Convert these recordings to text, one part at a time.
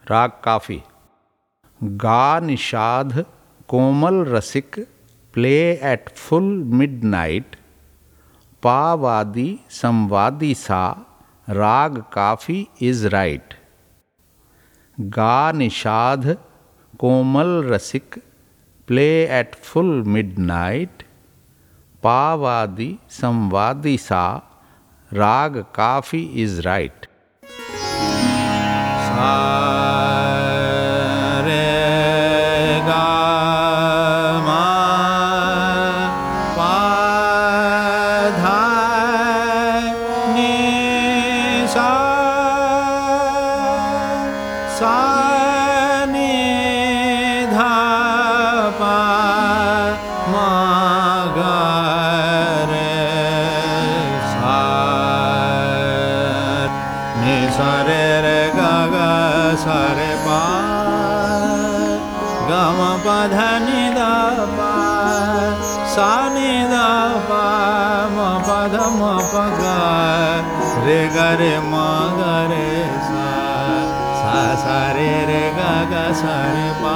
राग Kafi. Ga nishad komal rasik play at full midnight, pa vadi samvadi sa raga Kafi is right. Ga nishad komal rasik play at full midnight, pa vadi samvadi sa raga Kafi is right. सा रे गा मा पा धा नी सा सा नी धा पा मा गा रे सा नी सा रे रे गा गा सा रे पा गा मा पा धा नी धा पा सा नी धा पा मा पा धा मा पा गा रे गा रे मा गा रे सा सा सा रे रे गा गा सा रे पा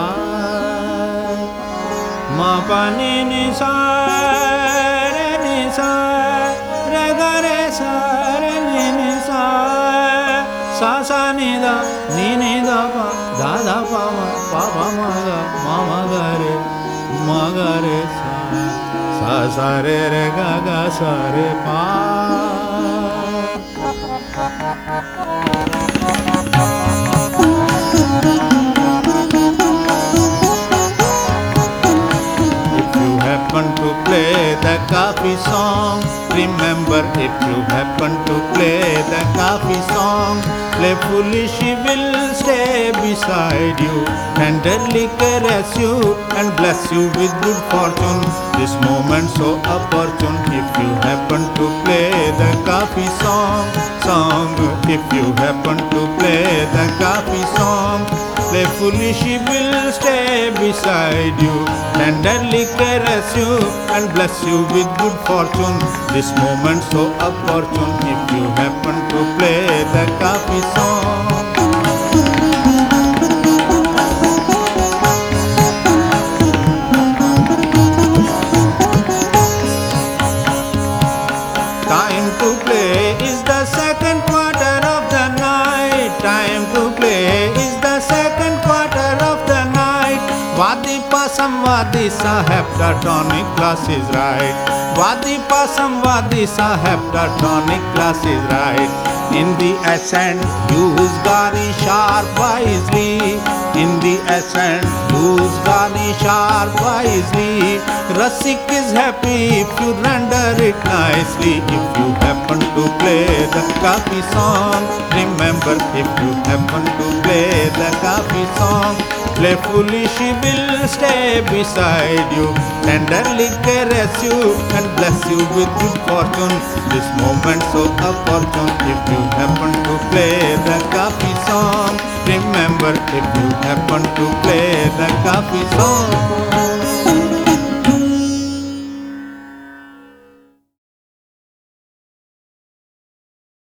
मा पा नी नी सा रे नी सा रे गा रे सा रे नी नी सा सा सा नी दा पा धा पा मा गा मा गा रे मा गा रे सा सा रे रे गा गा सा रे पा। Happen to play the Kafi song, remember if you happen to play the Kafi song, playfully she will stay beside you, tenderly caress you and bless you with good fortune, this moment so opportune. If you happen to play the Kafi song, if you happen to play the Kafi song, playfully she will stay beside you, tenderly caress you and bless you with good fortune, this moment so opportune. If you happen to play the Kafi song. Time to play is the second quarter of the night. Time to play is the second quarter of the night. Vadi pasam vadi sahab, the tonic class is right. Vadi pasam vadi sahab, the tonic class is right. In the ascent, use gani sharp wisely. In the ascent, use gani sharp wisely. Rasik is happy if you render it nicely. If you happen to play the Kafi song, remember if you happen to play the Kafi song, playfully she will stay beside you, tenderly caress you and bless you with good fortune, this moment so opportune. If you happen to play the Kafi song, remember if you happen to play the Kafi song.